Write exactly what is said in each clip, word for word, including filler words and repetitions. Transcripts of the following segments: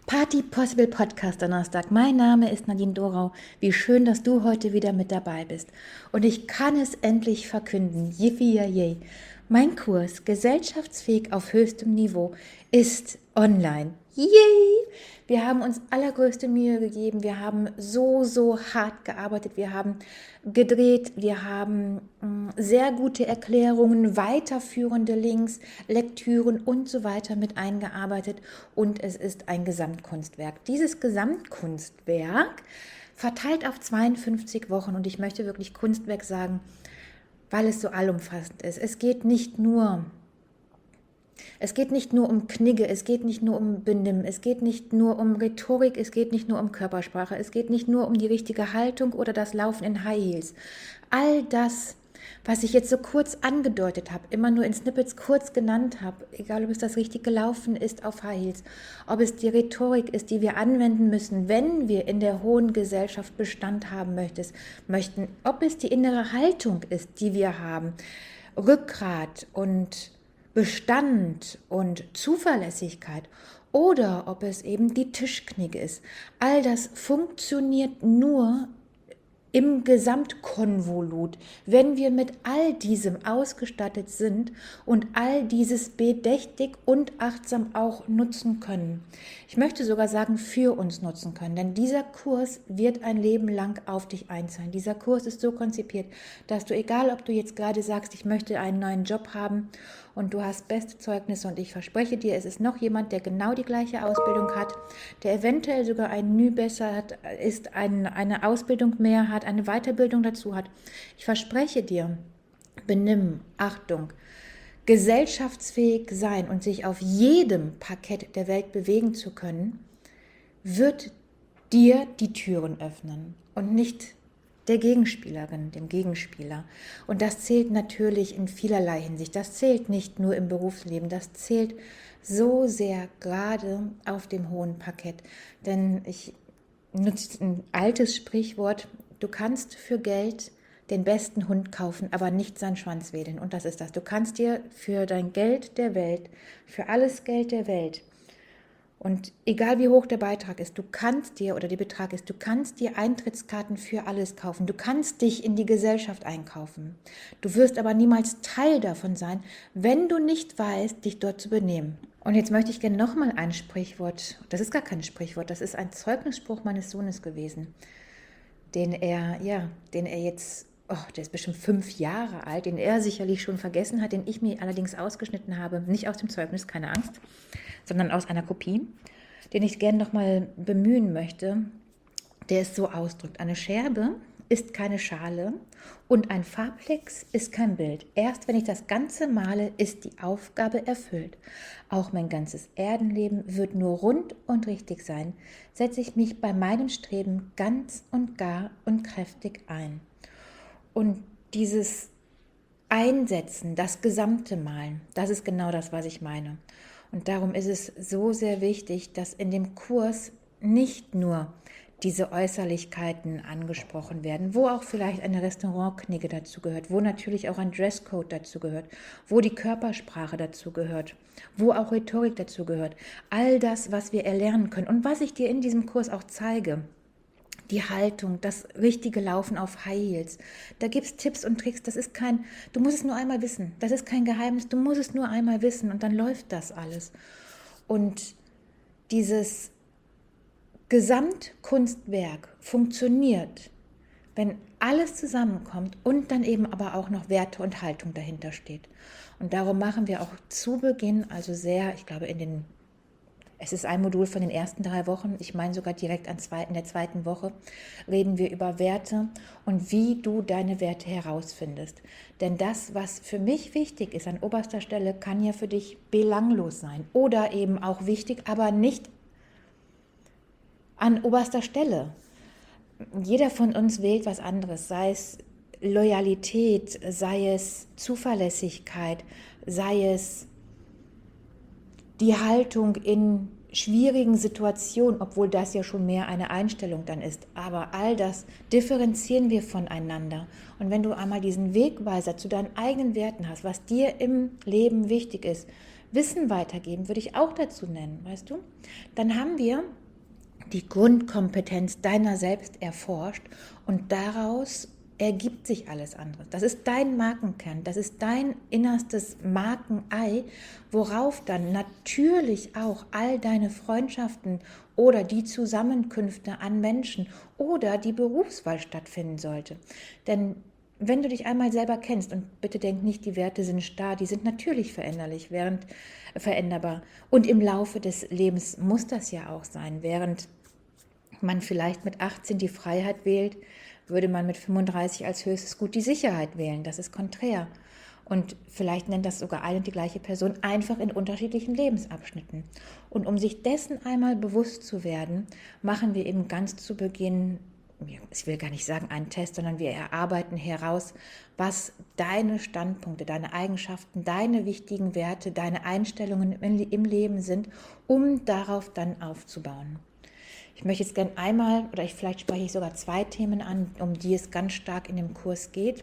Party Possible Podcast Donnerstag. Mein Name ist Nadine Dorau. Wie schön, dass du heute wieder mit dabei bist. Und ich kann es endlich verkünden. Yippie yay. Mein Kurs Gesellschaftsfähig auf höchstem Niveau ist online. Yay! Wir haben uns allergrößte Mühe gegeben. Wir haben so, so hart gearbeitet. Wir haben gedreht. Wir haben mh, sehr gute Erklärungen, weiterführende Links, Lektüren und so weiter mit eingearbeitet. Und es ist ein Gesamtkunstwerk. Dieses Gesamtkunstwerk verteilt auf zweiundfünfzig Wochen. Und ich möchte wirklich Kunstwerk sagen, weil es so allumfassend ist. Es geht nicht nur Es geht nicht nur um Knigge, es geht nicht nur um Benimm, es geht nicht nur um Rhetorik, es geht nicht nur um Körpersprache, es geht nicht nur um die richtige Haltung oder das Laufen in High Heels. All das, was ich jetzt so kurz angedeutet habe, immer nur in Snippets kurz genannt habe, egal ob es das richtige Laufen ist auf High Heels, ob es die Rhetorik ist, die wir anwenden müssen, wenn wir in der hohen Gesellschaft Bestand haben möchtest, möchten, ob es die innere Haltung ist, die wir haben, Rückgrat und Bestand und Zuverlässigkeit oder ob es eben die Tischknigge ist. All das funktioniert nur im Gesamtkonvolut, wenn wir mit all diesem ausgestattet sind und all dieses bedächtig und achtsam auch nutzen können. Ich möchte sogar sagen, für uns nutzen können, denn dieser Kurs wird ein Leben lang auf dich einzahlen. Dieser Kurs ist so konzipiert, dass du, egal ob du jetzt gerade sagst, ich möchte einen neuen Job haben und du hast beste Zeugnisse und ich verspreche dir, es ist noch jemand, der genau die gleiche Ausbildung hat, der eventuell sogar ein Nü besser hat, ist, ein, eine Ausbildung mehr hat, eine Weiterbildung dazu hat. Ich verspreche dir, Benimm, Achtung, gesellschaftsfähig sein und sich auf jedem Parkett der Welt bewegen zu können, wird dir die Türen öffnen und nicht der Gegenspielerin, dem Gegenspieler. Und das zählt natürlich in vielerlei Hinsicht. Das zählt nicht nur im Berufsleben, das zählt so sehr gerade auf dem hohen Parkett. Denn ich nutze ein altes Sprichwort, du kannst für Geld den besten Hund kaufen, aber nicht seinen Schwanz wedeln. Und das ist das. Du kannst dir für dein Geld der Welt, für alles Geld der Welt, und egal wie hoch der Beitrag ist, du kannst dir, oder der Betrag ist, du kannst dir Eintrittskarten für alles kaufen. Du kannst dich in die Gesellschaft einkaufen. Du wirst aber niemals Teil davon sein, wenn du nicht weißt, dich dort zu benehmen. Und jetzt möchte ich gerne nochmal ein Sprichwort, das ist gar kein Sprichwort, das ist ein Zeugnisspruch meines Sohnes gewesen, den er, ja, den er jetzt, oh, der ist bestimmt fünf Jahre alt, den er sicherlich schon vergessen hat, den ich mir allerdings ausgeschnitten habe, nicht aus dem Zeugnis, keine Angst, sondern aus einer Kopie, den ich gerne nochmal bemühen möchte, der es so ausdrückt. Eine Scherbe ist keine Schale und ein Farbplex ist kein Bild. Erst wenn ich das Ganze male, ist die Aufgabe erfüllt. Auch mein ganzes Erdenleben wird nur rund und richtig sein, setze ich mich bei meinem Streben ganz und gar und kräftig ein. Und dieses Einsetzen, das gesamte Malen, das ist genau das, was ich meine. Und darum ist es so sehr wichtig, dass in dem Kurs nicht nur diese Äußerlichkeiten angesprochen werden, wo auch vielleicht eine Restaurantknigge dazu gehört, wo natürlich auch ein Dresscode dazu gehört, wo die Körpersprache dazu gehört, wo auch Rhetorik dazu gehört. All das, was wir erlernen können und was ich dir in diesem Kurs auch zeige. Die Haltung, das richtige Laufen auf High Heels. Da gibt es Tipps und Tricks, das ist kein, du musst es nur einmal wissen. Das ist kein Geheimnis, du musst es nur einmal wissen und dann läuft das alles. Und dieses Gesamtkunstwerk funktioniert, wenn alles zusammenkommt und dann eben aber auch noch Werte und Haltung dahinter steht. Und darum machen wir auch zu Beginn, also sehr, ich glaube in den Es ist ein Modul von den ersten drei Wochen, ich meine sogar direkt an zwei, in der zweiten Woche, reden wir über Werte und wie du deine Werte herausfindest. Denn das, was für mich wichtig ist an oberster Stelle, kann ja für dich belanglos sein oder eben auch wichtig, aber nicht an oberster Stelle. Jeder von uns wählt was anderes, sei es Loyalität, sei es Zuverlässigkeit, sei es die Haltung in schwierigen Situationen, obwohl das ja schon mehr eine Einstellung dann ist. Aber all das differenzieren wir voneinander. Und wenn du einmal diesen Wegweiser zu deinen eigenen Werten hast, was dir im Leben wichtig ist, Wissen weitergeben würde ich auch dazu nennen, weißt du? Dann haben wir die Grundkompetenz deiner selbst erforscht und daraus ergibt sich alles andere. Das ist dein Markenkern, das ist dein innerstes Markenei, worauf dann natürlich auch all deine Freundschaften oder die Zusammenkünfte an Menschen oder die Berufswahl stattfinden sollte. Denn wenn du dich einmal selber kennst, und bitte denk nicht, die Werte sind starr, die sind natürlich veränderlich, während veränderbar. Und im Laufe des Lebens muss das ja auch sein. Während man vielleicht mit achtzehn die Freiheit wählt, würde man mit fünfunddreißig als höchstes Gut die Sicherheit wählen. Das ist konträr. Und vielleicht nennt das sogar eine und die gleiche Person, einfach in unterschiedlichen Lebensabschnitten. Und um sich dessen einmal bewusst zu werden, machen wir eben ganz zu Beginn, ich will gar nicht sagen einen Test, sondern wir erarbeiten heraus, was deine Standpunkte, deine Eigenschaften, deine wichtigen Werte, deine Einstellungen im Leben sind, um darauf dann aufzubauen. Ich möchte jetzt gerne einmal, oder ich, vielleicht spreche ich sogar zwei Themen an, um die es ganz stark in dem Kurs geht,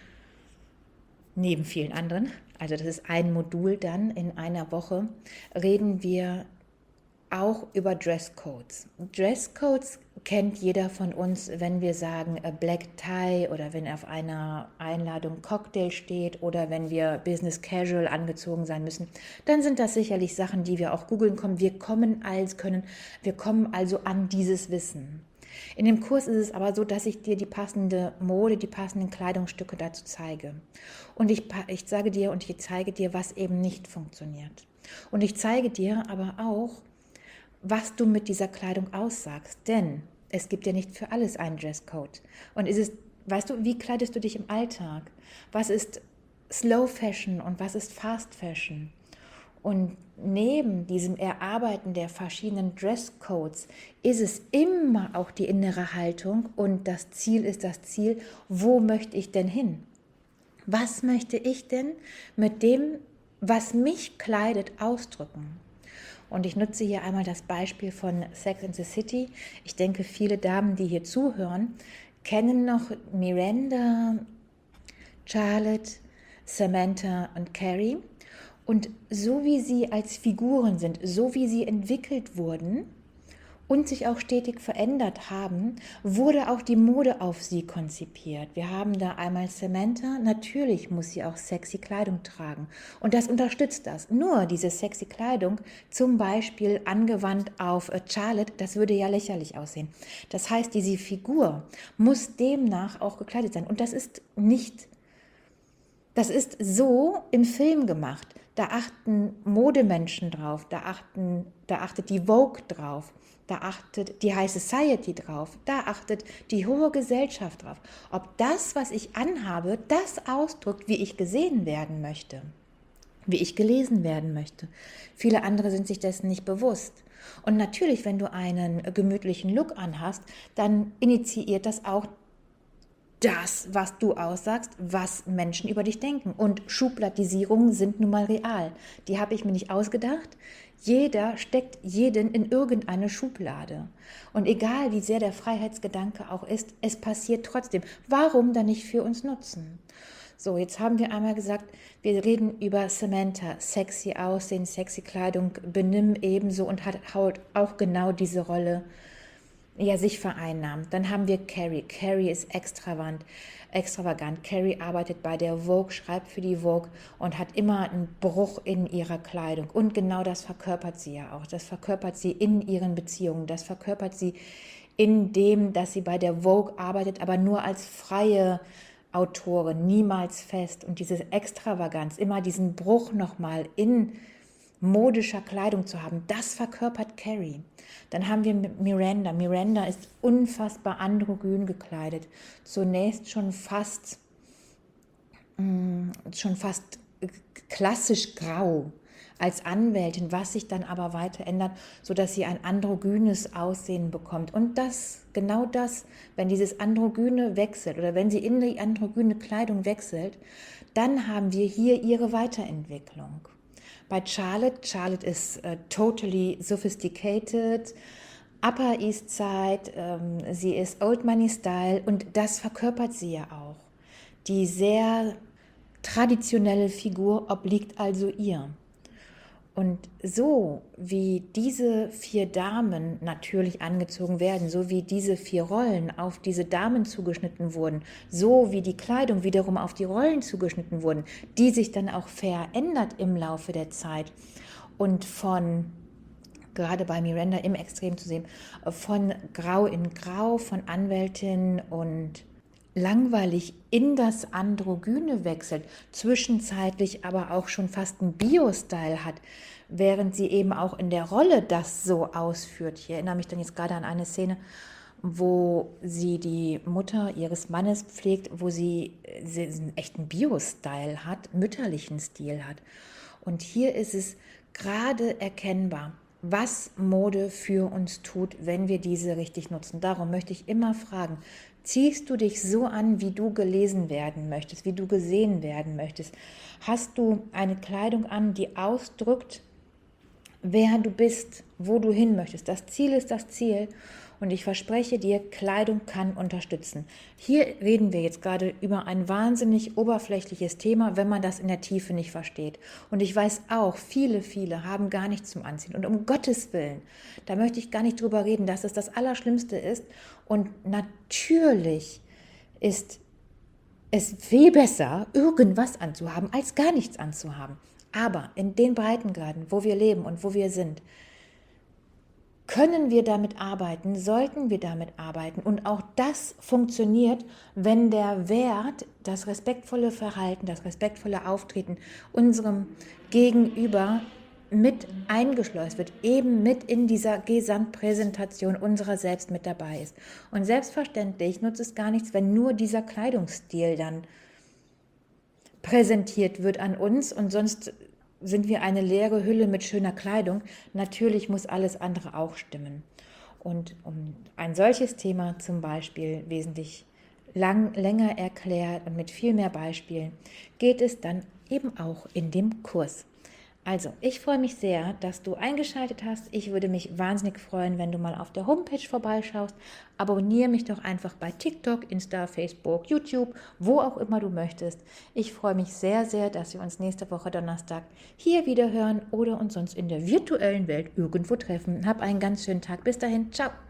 neben vielen anderen. Also das ist ein Modul dann in einer Woche, reden wir auch über Dresscodes. Dresscodes kennt jeder von uns, wenn wir sagen Black Tie oder wenn auf einer Einladung Cocktail steht oder wenn wir Business Casual angezogen sein müssen, dann sind das sicherlich Sachen, die wir auch googeln können. Wir kommen als können, wir kommen also an dieses Wissen. In dem Kurs ist es aber so, dass ich dir die passende Mode, die passenden Kleidungsstücke dazu zeige. Und ich, ich sage dir und ich zeige dir, was eben nicht funktioniert. Und ich zeige dir aber auch, was du mit dieser Kleidung aussagst. Denn es gibt ja nicht für alles einen Dresscode. Und ist es, weißt du, wie kleidest du dich im Alltag? Was ist Slow Fashion und was ist Fast Fashion? Und neben diesem Erarbeiten der verschiedenen Dresscodes ist es immer auch die innere Haltung und das Ziel ist das Ziel, wo möchte ich denn hin? Was möchte ich denn mit dem, was mich kleidet, ausdrücken? Und ich nutze hier einmal das Beispiel von Sex and the City. Ich denke, viele Damen, die hier zuhören, kennen noch Miranda, Charlotte, Samantha und Carrie. Und so wie sie als Figuren sind, so wie sie entwickelt wurden und sich auch stetig verändert haben, wurde auch die Mode auf sie konzipiert. Wir haben da einmal Samantha, natürlich muss sie auch sexy Kleidung tragen und das unterstützt das. Nur diese sexy Kleidung, zum Beispiel angewandt auf Charlotte, das würde ja lächerlich aussehen. Das heißt, diese Figur muss demnach auch gekleidet sein und das ist nicht, das ist so im Film gemacht. Da achten Modemenschen drauf, da, achten, da achtet die Vogue drauf. Da achtet die High Society drauf, da achtet die hohe Gesellschaft drauf. Ob das, was ich anhabe, das ausdrückt, wie ich gesehen werden möchte, wie ich gelesen werden möchte. Viele andere sind sich dessen nicht bewusst. Und natürlich, wenn du einen gemütlichen Look anhast, dann initiiert das auch das, was du aussagst, was Menschen über dich denken. Und Schubladisierungen sind nun mal real. Die habe ich mir nicht ausgedacht. Jeder steckt jeden in irgendeine Schublade. Und egal, wie sehr der Freiheitsgedanke auch ist, es passiert trotzdem. Warum dann nicht für uns nutzen? So, jetzt haben wir einmal gesagt, wir reden über Samantha, sexy Aussehen, sexy Kleidung, Benimm ebenso und hat auch genau diese Rolle ja, sich vereinnahmt. Dann haben wir Carrie. Carrie ist extravagant. extravagant. Carrie arbeitet bei der Vogue, schreibt für die Vogue und hat immer einen Bruch in ihrer Kleidung. Und genau das verkörpert sie ja auch. Das verkörpert sie in ihren Beziehungen. Das verkörpert sie in dem, dass sie bei der Vogue arbeitet, aber nur als freie Autorin, niemals fest. Und diese Extravaganz, immer diesen Bruch nochmal in modischer Kleidung zu haben, das verkörpert Carrie. Dann haben wir Miranda. Miranda ist unfassbar androgyn gekleidet. Zunächst schon fast, mh, schon fast klassisch grau als Anwältin, was sich dann aber weiter ändert, sodass sie ein androgynes Aussehen bekommt. Und das, genau das, wenn dieses Androgyne wechselt oder wenn sie in die androgyne Kleidung wechselt, dann haben wir hier ihre Weiterentwicklung. Bei Charlotte, Charlotte ist uh, totally sophisticated, Upper East Side, ähm, sie ist Old Money Style und das verkörpert sie ja auch. Die sehr traditionelle Figur obliegt also ihr. Und so wie diese vier Damen natürlich angezogen werden, so wie diese vier Rollen auf diese Damen zugeschnitten wurden, so wie die Kleidung wiederum auf die Rollen zugeschnitten wurden, die sich dann auch verändert im Laufe der Zeit und von, gerade bei Miranda im Extrem zu sehen, von Grau in Grau, von Anwältin und langweilig in das Androgyne wechselt, zwischenzeitlich aber auch schon fast einen Bio-Style hat, während sie eben auch in der Rolle das so ausführt. Ich erinnere mich dann jetzt gerade an eine Szene, wo sie die Mutter ihres Mannes pflegt, wo sie, sie einen echten Bio-Style hat, mütterlichen Stil hat. Und hier ist es gerade erkennbar, was Mode für uns tut, wenn wir diese richtig nutzen. Darum möchte ich immer fragen, ziehst du dich so an, wie du gelesen werden möchtest, wie du gesehen werden möchtest? Hast du eine Kleidung an, die ausdrückt, wer du bist, wo du hin möchtest? Das Ziel ist das Ziel. Und ich verspreche dir, Kleidung kann unterstützen. Hier reden wir jetzt gerade über ein wahnsinnig oberflächliches Thema, wenn man das in der Tiefe nicht versteht. Und ich weiß auch, viele, viele haben gar nichts zum Anziehen. Und um Gottes Willen, da möchte ich gar nicht drüber reden, dass es das Allerschlimmste ist. Und natürlich ist es viel besser, irgendwas anzuhaben, als gar nichts anzuhaben. Aber in den Breitengraden, wo wir leben und wo wir sind, können wir damit arbeiten, sollten wir damit arbeiten. Und auch das funktioniert, wenn der Wert, das respektvolle Verhalten, das respektvolle Auftreten unserem Gegenüber mit eingeschleust wird, eben mit in dieser Gesamtpräsentation unserer selbst mit dabei ist. Und selbstverständlich nutzt es gar nichts, wenn nur dieser Kleidungsstil dann präsentiert wird an uns und sonst sind wir eine leere Hülle mit schöner Kleidung. Natürlich muss alles andere auch stimmen. Und um ein solches Thema zum Beispiel wesentlich lang, länger erklärt und mit viel mehr Beispielen, geht es dann eben auch in dem Kurs. Also, ich freue mich sehr, dass du eingeschaltet hast. Ich würde mich wahnsinnig freuen, wenn du mal auf der Homepage vorbeischaust. Abonniere mich doch einfach bei TikTok, Insta, Facebook, YouTube, wo auch immer du möchtest. Ich freue mich sehr, sehr, dass wir uns nächste Woche Donnerstag hier wieder hören oder uns sonst in der virtuellen Welt irgendwo treffen. Hab einen ganz schönen Tag. Bis dahin. Ciao.